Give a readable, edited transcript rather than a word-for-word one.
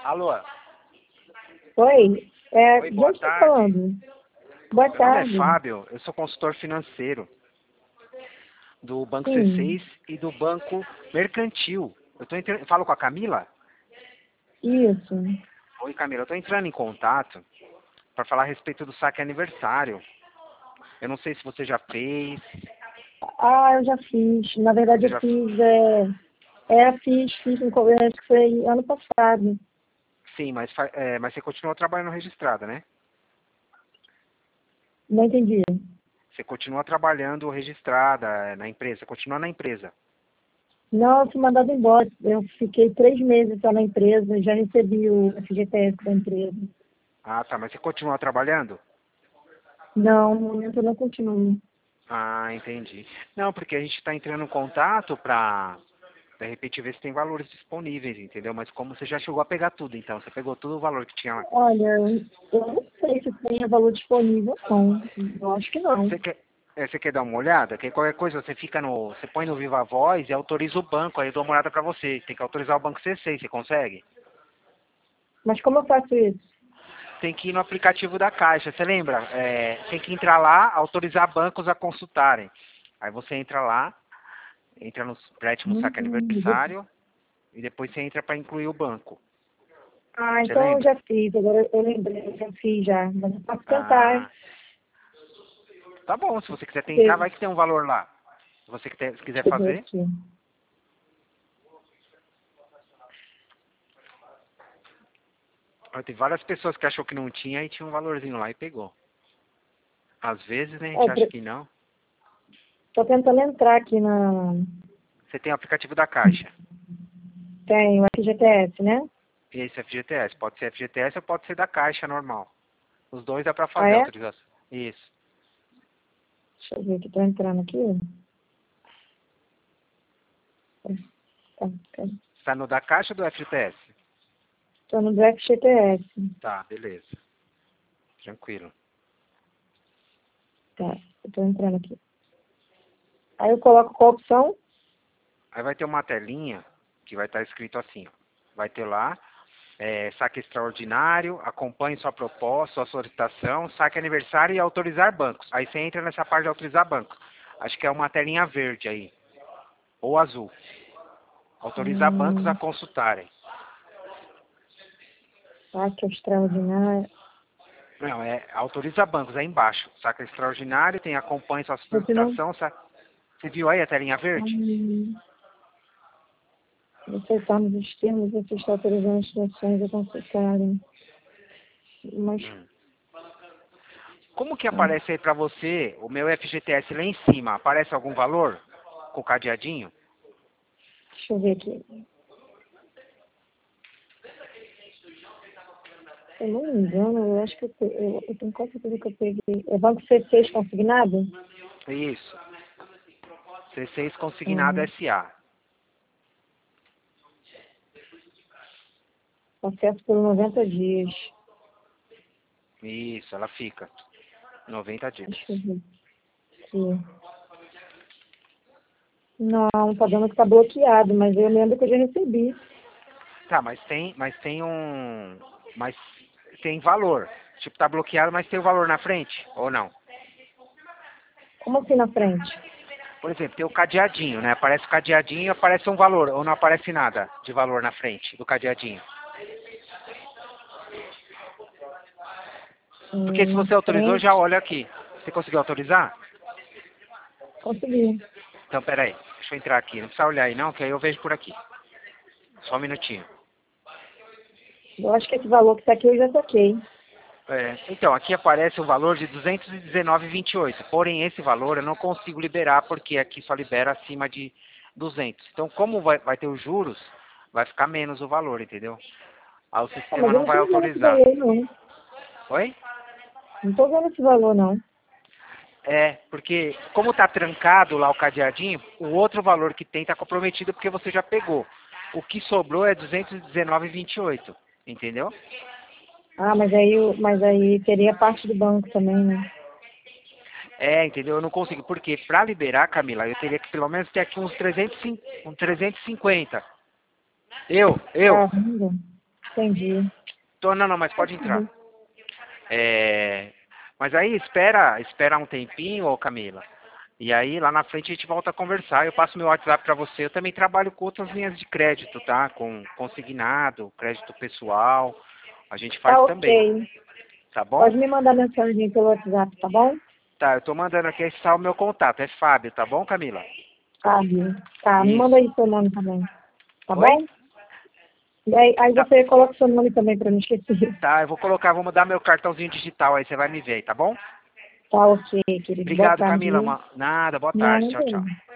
Alô? Oi, Oi, de boa onde está tarde. falando? Boa Meu nome é tarde. Fábio, eu sou consultor financeiro do Banco Sim, C6 e do Banco Mercantil. Falo com a Camila? isso. Oi, Camila, eu estou entrando em contato para falar a respeito do saque aniversário. Eu não sei se você já fez. Ah, eu já fiz. Na verdade, Você eu já... fiz, fiz no acho que foi ano passado. Sim, mas você continua trabalhando registrada, né? Não entendi. Você continua trabalhando registrada na empresa, você continua na empresa. Não, eu fui mandada embora. Eu fiquei 3 meses só na empresa, já recebi o FGTS da empresa. Ah, tá, mas você continua trabalhando? Não, no momento eu não continuo. Ah, entendi. Não, porque a gente está entrando em contato para, de repente, ver se tem valores disponíveis, entendeu? Mas como você já chegou a pegar tudo, então, você pegou todo o valor que tinha lá. Olha, eu não sei se tem valor disponível, não. Eu acho que não. Você quer dar uma olhada? Que qualquer coisa você põe no Viva Voz e autoriza o banco, aí eu dou uma olhada para você. Tem que autorizar o banco C6, você consegue? Mas como eu faço isso? Tem que ir no aplicativo da Caixa, você lembra? Tem que entrar lá, autorizar bancos a consultarem. Aí você entra lá, entra no empréstimo saque Hum, aniversário e depois você entra para incluir o banco. Ah, Você então eu lembra? já fiz, agora eu lembrei, eu já fiz já. Mas eu posso tentar Ah, tá bom, se você quiser tentar, ver, vai que tem um valor lá. Se você quiser deixa eu ver fazer. aqui. Tem várias pessoas que achou que não tinha e tinha um valorzinho lá e pegou. Às vezes, né, a gente É, acha que não. tô tentando entrar aqui na. Você tem o aplicativo da Caixa. Tem o FGTS, né? E esse FGTS. Pode ser FGTS ou pode ser da Caixa normal. Os dois dá pra Ah, fazer a é? autorização. Isso. Deixa eu ver aqui, tô entrando aqui. Tá, tá. Está no da Caixa ou do FGTS? Tô no do FGTS. Tá, beleza. Tranquilo. Tá, eu tô entrando aqui. Aí eu coloco qual opção? Aí vai ter uma telinha que vai estar escrito assim, ó. Vai ter lá, saque extraordinário, acompanhe sua proposta, sua solicitação, saque aniversário e autorizar bancos. Aí você entra nessa parte de autorizar bancos. Acho que é uma telinha verde aí, ou azul. Autorizar bancos a Hum, consultarem. saque extraordinário. Não, autoriza bancos, aí embaixo. Saque extraordinário, tem acompanhe sua Esse não. solicitação. Você viu aí a telinha verde? Aceitarmos os termos, você está autorizando as situações a consultarem. Mas, Hum. Como que ah, aparece aí pra você o meu FGTS lá em cima? Aparece algum valor com o cadeadinho? deixa eu ver aqui. Se eu não me engano, eu acho que eu tenho quase certeza que eu peguei. É Banco C6 consignado? Isso. C6 Consignado Hum, SA. acesso por 90 dias. Isso, ela fica. 90 dias. Deixa eu ver aqui. Não, tá dando que tá bloqueado, mas eu lembro que eu já recebi. Tá, mas tem valor. Tipo, tá bloqueado, mas tem o valor na frente? Ou não? Como assim na frente? Por exemplo, tem o cadeadinho, né? Aparece o cadeadinho e aparece um valor. Ou não aparece nada de valor na frente do cadeadinho. Porque se Na você autorizou, já frente. olha aqui. Você conseguiu autorizar? Consegui. Então, peraí. Deixa eu entrar aqui. Não precisa olhar aí não, que aí eu vejo por aqui. Só um minutinho. Eu acho que esse valor que tá aqui eu já toquei. Então, aqui aparece o valor de 219,28. Porém, esse valor eu não consigo liberar, porque aqui só libera acima de 200. Então, como vai ter os juros, vai ficar menos o valor, entendeu? Aí o Ah, mas sistema eu não não vai tô vendo esse autorizar. valor, não. Oi? Não tô vendo esse valor, não. Porque como tá trancado lá o cadeadinho, o outro valor que tem tá comprometido porque você já pegou. O que sobrou é 219,28, entendeu? Ah, mas aí teria parte do banco também, né? Entendeu? Eu não consigo. Porque para liberar, Camila, eu teria que pelo menos ter aqui uns 350. Eu. Caramba. Entendi. Não, mas pode entrar. Mas aí espera um tempinho, ô Camila. E aí lá na frente a gente volta a conversar. Eu passo meu WhatsApp para você. Eu também trabalho com outras linhas de crédito, tá? Com consignado, crédito pessoal. A gente faz Tá também. ok. Tá bom? Pode me mandar mensagem pelo WhatsApp, tá bom? Tá, eu tô mandando aqui, esse tá o meu contato. É Fábio, tá bom, Camila? Fábio. Tá, me manda Isso. aí seu nome também. Tá Oi? bom? E aí Tá, você coloca seu nome também pra não esquecer. tá, eu vou mandar meu cartãozinho digital aí, você vai me ver, tá bom? Tá ok, querido. Boa Obrigado, tarde, Camila. viu? Nada, boa tarde. Tchau, Nada. tchau.